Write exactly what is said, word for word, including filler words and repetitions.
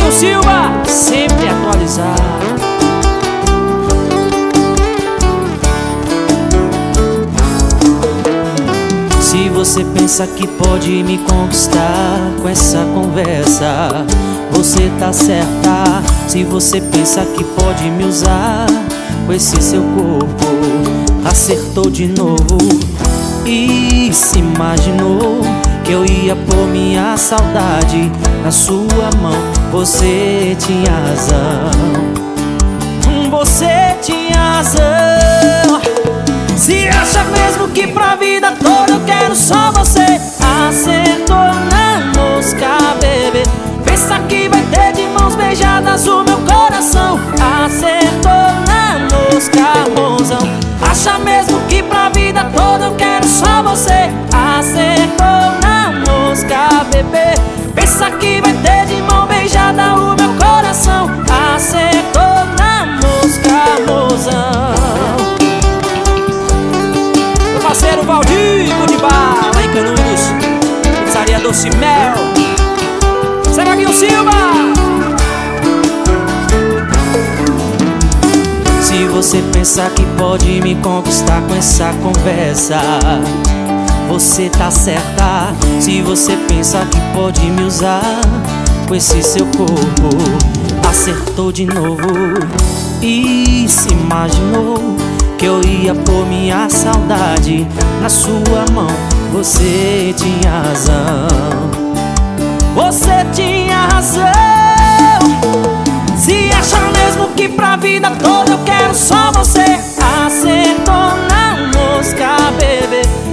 Thiago Silva, sempre atualizado. Se você pensa que pode me conquistar com essa conversa, você tá certa. Se você pensa que pode me usar com esse seu corpo, acertou de novo. E se imaginou que eu ia pôr minha saudade na sua mão. Você tinha razão, você tinha razão. Se acha mesmo que pra vida toda eu quero só você, acertou na mosca, bebê. Pensa que vai ter de mãos beijadas o meu coração, acertou na mosca, mozão. Acha mesmo que pra vida toda eu quero só você, acertou na mosca, bebê. Pensa que vai ter de mão beijada o meu coração, acertou na mosca, mozão. Meu parceiro Valdir de Bar, lá em Canudos, pizzaria Doce Mel, Serginho Silva. Se você pensar que pode me conquistar com essa conversa, você tá certa. Se você pensar que pode me usar com esse seu corpo, acertou de novo. E se imaginou que eu ia pôr minha saudade na sua mão. Você tinha razão, você tinha razão. Se acha mesmo que pra vida toda eu quero só você, acertou na mosca, bebê.